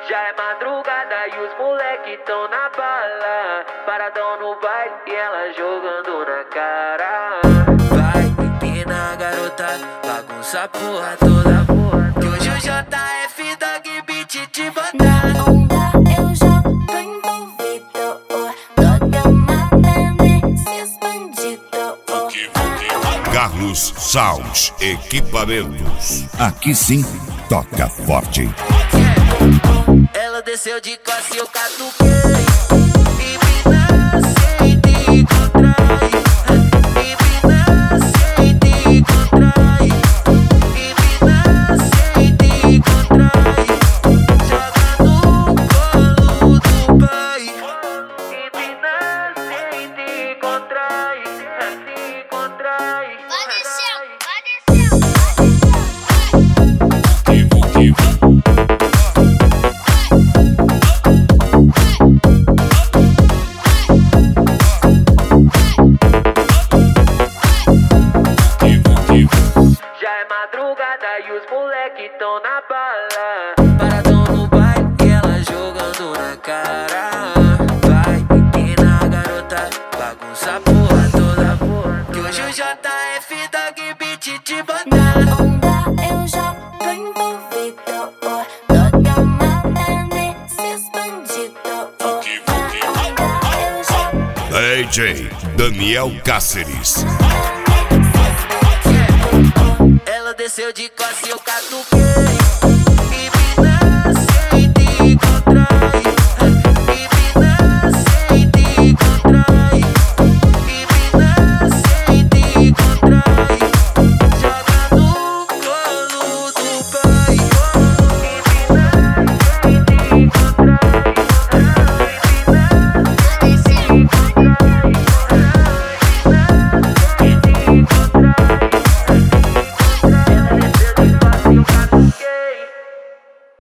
Já é madrugada e os moleque tão na bala, paradão no baile e ela jogando na cara. Vai, empina garota, bagunça a porra toda. Que hoje o JF Dog Beat te botar. Na onda eu já tô envolvido, toda amada nesses bandidos. Carlos Saus Equipamentos. Aqui sim, toca forte. Ela desceu de classe, eu catuquei. Empina, senta e contrai. Empina, senta e contrai. Empina, senta e contrai. Joga no colo do pai. Empina, senta e contrai. Se contrai. Vai descendo. Já é madrugada e os moleque tão na bala, paradão no baile e ela jogando na cara. Vai, empina garota, bagunça a porra toda. Que hoje o JF Dog Beat te botar. Na onda eu já tô envolvido, toda amada nesses bandidos. DJ Daniel Cáceres. Ela desceu de classe, eu catuquei. Empina,